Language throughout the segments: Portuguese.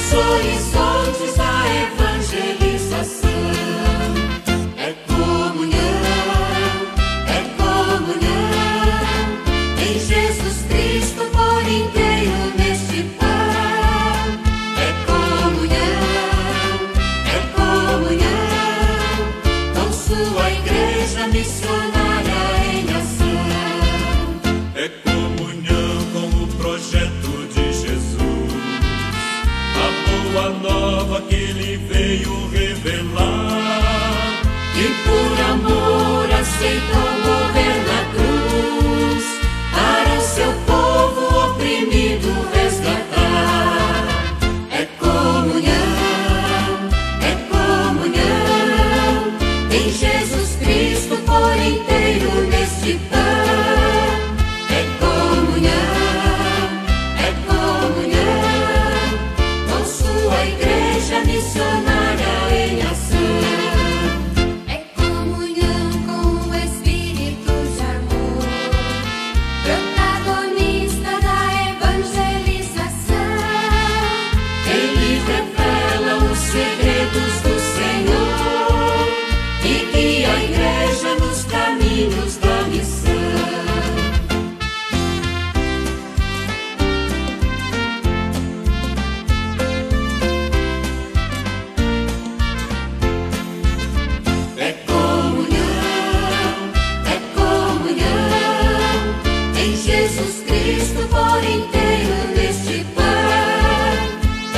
horizontes da evangelização. É comunhão em Jesus Cristo por inteiro neste pão. É comunhão com sua igreja missionária em ação. É comunhão com o projeto de Jesus, a boa nova que ele veio revelar. E por amor aceitou morrer na cruz, para o seu povo oprimido resgatar. É comunhão em Jesus Cristo por inteiro neste pão. É comunhão com sua igreja missionária em ação. É comunhão com o Espírito de amor, protagonista da evangelização. Ele revela os segredos do Senhor e guia a igreja nos caminhos da missão. É comunhão em Jesus Cristo por inteiro neste pão. É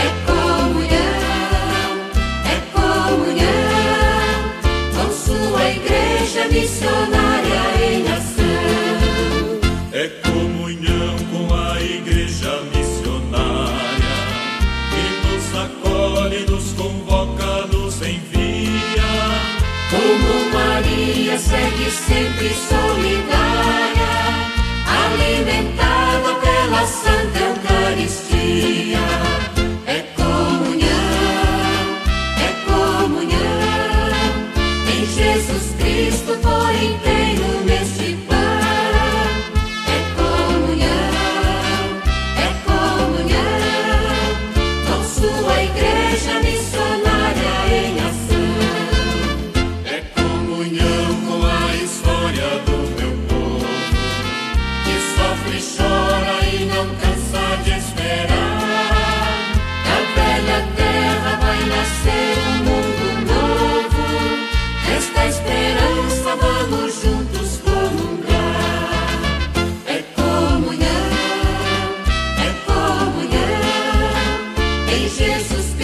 comunhão com sua igreja missionária em ação. É comunhão com a igreja missionária, que nos acolhe, nos convoca, nos envia. Como Maria segue sempre solidária, alimentada pela Santa Eucaristia. É comunhão em Jesus Cristo por inteiro neste pão. É comunhão com sua igreja missionária em ação. É comunhão com a história do meu povo, Que sofre, chora e não cansa de esperar. Da velha terra vai nascer um mundo novo. Esta esperança vamos juntos comungar. É comunhão em Jesus